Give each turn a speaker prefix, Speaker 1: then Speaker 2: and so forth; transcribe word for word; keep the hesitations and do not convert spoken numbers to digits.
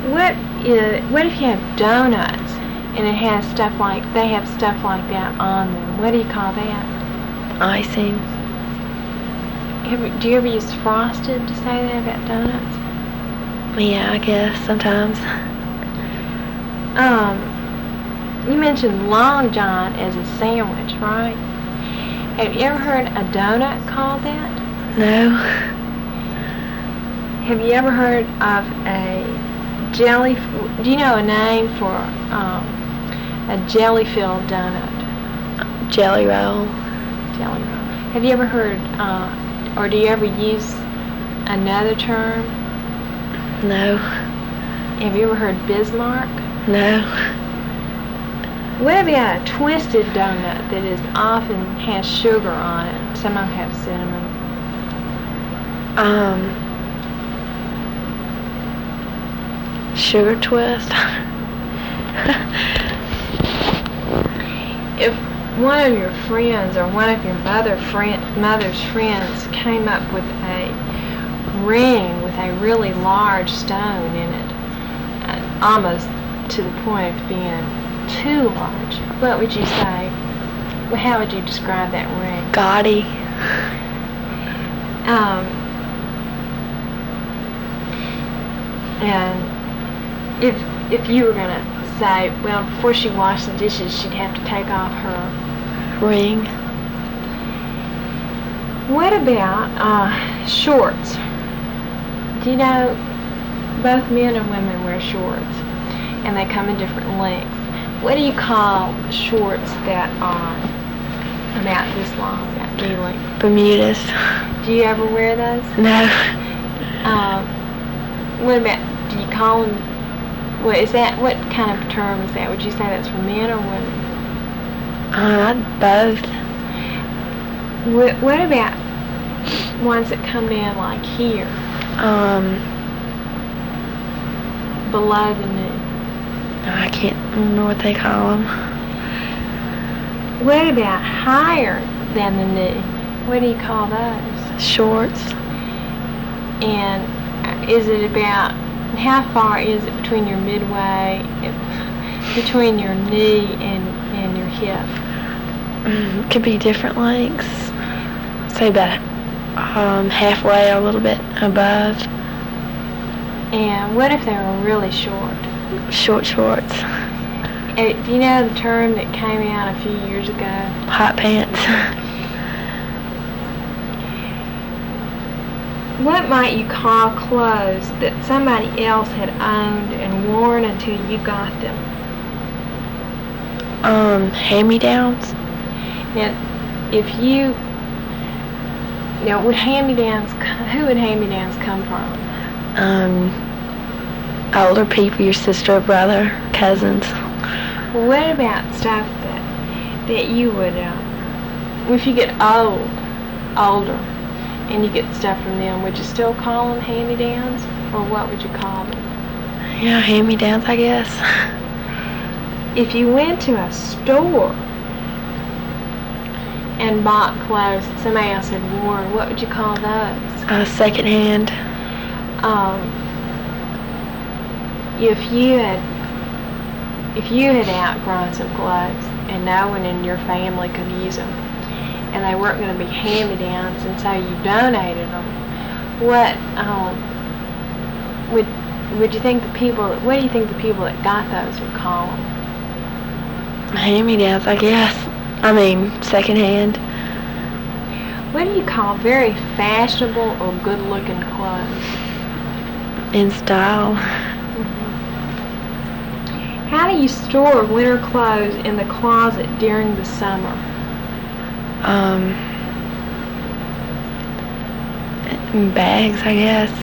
Speaker 1: What is, what if you have donuts and it has stuff like, they have stuff like that on them? What do you call that?
Speaker 2: Icing.
Speaker 1: Have, do you ever use frosted to say that about donuts?
Speaker 2: Yeah, I guess sometimes.
Speaker 1: Um, you mentioned Long John as a sandwich, right? Have you ever heard a donut called that?
Speaker 2: No.
Speaker 1: Have you ever heard of a jelly, do you know a name for um, a jelly-filled donut?
Speaker 2: Jelly roll.
Speaker 1: Jelly roll. Have you ever heard, uh, or do you ever use another term?
Speaker 2: No.
Speaker 1: Have you ever heard Bismarck?
Speaker 2: No.
Speaker 1: What about a twisted donut that is often has sugar on it? Some of them have cinnamon.
Speaker 2: Um, sugar twist.
Speaker 1: If one of your friends or one of your mother friend, mother's friends came up with a ring with a really large stone in it, uh, almost to the point of being too large, what would you say? Well, how would you describe that ring?
Speaker 2: Gaudy.
Speaker 1: Um, and if if you were gonna say, well, before she washed the dishes, she'd have to take off her
Speaker 2: ring.
Speaker 1: What about uh, shorts? Do you know both men and women wear shorts, and they come in different lengths. What do you call shorts that are about this long, about knee length?
Speaker 2: Bermudas.
Speaker 1: Do you ever wear those?
Speaker 2: No.
Speaker 1: Um, what about, do you call them, what is that, what kind of term is that? Would you say that's for men or women?
Speaker 2: Uh, both.
Speaker 1: What, what about ones that come down like here?
Speaker 2: Um,
Speaker 1: below the knee.
Speaker 2: I can't remember what they call them.
Speaker 1: What about higher than the knee? What do you call those?
Speaker 2: Shorts.
Speaker 1: And is it about, how far is it between your midway, between your knee and, and your hip?
Speaker 2: Mm, could be different lengths. Say about um, halfway or a little bit above.
Speaker 1: And what if they were really short?
Speaker 2: Short shorts.
Speaker 1: Uh, do you know the term that came out a few years ago?
Speaker 2: Hot pants.
Speaker 1: What might you call clothes that somebody else had owned and worn until you got them?
Speaker 2: Um, hand-me-downs.
Speaker 1: Now, if you, now, would hand-me-downs, who would hand-me-downs come from?
Speaker 2: Um, older people, your sister or brother, cousins.
Speaker 1: Well, what about stuff that that you would, uh, if you get old, older, and you get stuff from them, would you still call them hand-me-downs, or what would you call them?
Speaker 2: Yeah, hand-me-downs, I guess.
Speaker 1: If you went to a store and bought clothes that somebody else had worn, what would you call those?
Speaker 2: Uh, second-hand.
Speaker 1: Um, if you had if you had outgrown some clothes and no one in your family could use them, and they weren't going to be hand-me-downs, and so you donated them, what um, would would you think the people? What do you think the people that got those would call them?
Speaker 2: Hand-me-downs, I guess. I mean, second-hand.
Speaker 1: What do you call very fashionable or good-looking clothes?
Speaker 2: In style.
Speaker 1: Mm-hmm. How do you store winter clothes in the closet during the summer?
Speaker 2: Um, in bags, I guess.